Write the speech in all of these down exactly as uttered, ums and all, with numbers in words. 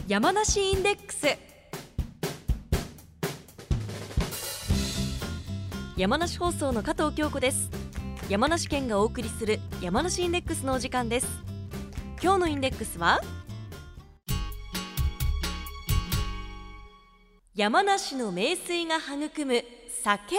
山梨インデックス。山梨放送の加藤京子です。山梨県がお送りする山梨インデックスのお時間です。今日のインデックスは山梨の名水が育む酒。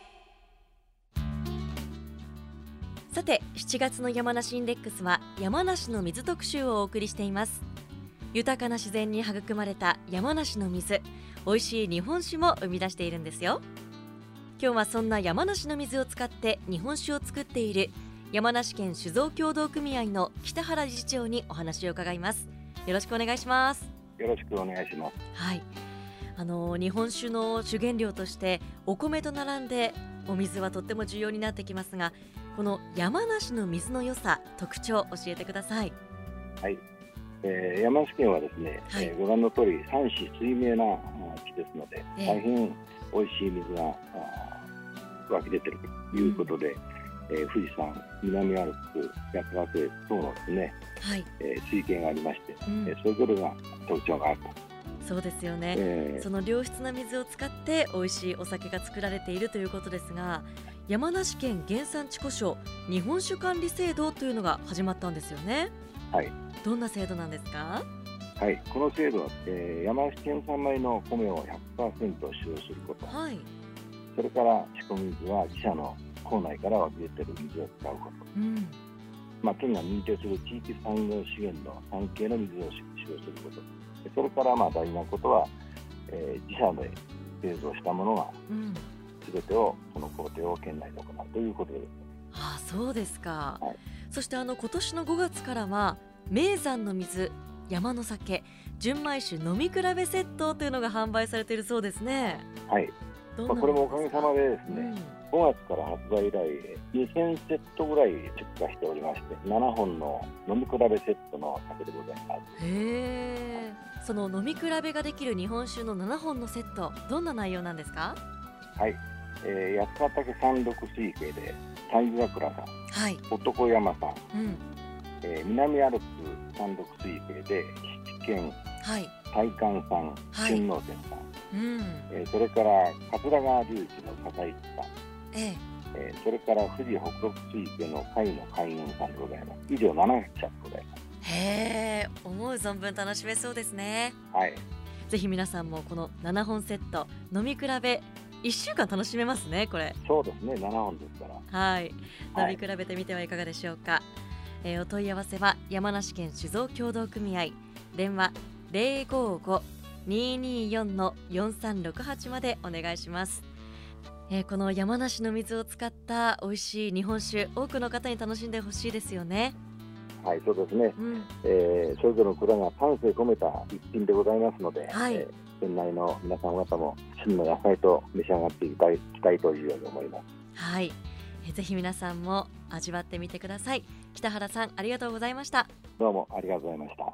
さて、しちがつの山梨インデックスは山梨の水特集をお送りしています。豊かな自然に育まれた山梨の水、美味しい日本酒も生み出しているんですよ。今日はそんな山梨の水を使って日本酒を作っている山梨県酒造協同組合の北原理事長にお話を伺います。よろしくお願いします。 よろしくお願いします。 はい、あの日本酒の主原料としてお米と並んでお水はとっても重要になってきますが、この山梨の水の良さ、特徴を教えてください。 はい、えー、山梨県はですね、はい、えー、ご覧の通り山紫水明な地ですので、えー、大変美味しい水が湧き出ているということで、うん、えー、富士山、南アルプス、八ヶ岳等のですね、はい、えー、水系がありまして、うん、えー、それぞれが特徴があると。 そうですよね、えー、その良質な水を使って美味しいお酒が作られているということですが、山梨県原産地呼称日本酒管理制度というのが始まったんですよね。 はい、 どんな制度なんですか？ はい、この制度は、えー、山梨県産米の米を ひゃくパーセント 使用すること、はい、それから仕込み水は自社の構内から湧き出ている水を使うこと、うん、まあ、県が認定する地域産業資源の産経の水を使用すること、それからまあ大事なことは、えー、自社で製造したものが、うん、全てをその工程を県内で行うということです。 ああ、そうですか、 はい、 そしてあの今年のごがつからは名山の水、山の酒、純米酒飲み比べセットというのが販売されているそうですね。 はい、まあ、これもおかげさまでですね、うん、ごがつから発売以来にせんセットぐらい出荷しておりまして、ななほんの飲み比べセットの酒でございます。 へー、その飲み比べができる日本酒のななほんのセット、どんな内容なんですか？ はい、えー、八ヶ岳山麓水系で西桜さん、はい、男山さん、うん、えー、南アルプス山麓水系で七軒、はい、大観さん、春能天さん、うん、えー、それから桂川流域の笠市さん、えええー、それから富士北陸水系の海の海運さんでございます。以上ななひゃくしゃくございます。 へー、思う存分楽しめそうですね。 はい、 ぜひ皆さんもこのななほんセット飲み比べいっしゅうかん楽しめますね。これそうですね、ななほんですから、 はい、飲み比べてみてはいかがでしょうか。はい、えー、お問い合わせは山梨県酒造協同組合、電話 ゼロごーご にーにーよん よんさんろくはち までお願いします。えー、この山梨の水を使った美味しい日本酒、多くの方に楽しんでほしいですよね。 はい、そうですね、うん、えー、それぞれの蔵が丹精込めた一品でございますので、はい、えー、県内の皆さん方も旬の野菜と召し上がっていただきたいというように思います。 はい、えー、ぜひ皆さんも味わってみてください。北原さん、ありがとうございました。 どうもありがとうございました。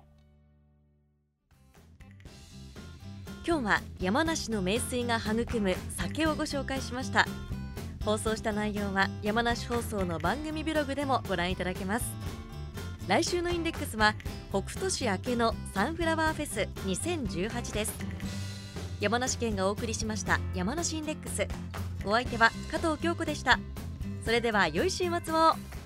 今日は山梨の名水が育む酒をご紹介しました。放送した内容は山梨放送の番組ブログでもご覧いただけます。来週のインデックスは北斗市明けのサンフラワーフェスにせんじゅうはちです。山梨県がお送りしました山梨インデックス。お相手は加藤京子でした。それでは良い週末を。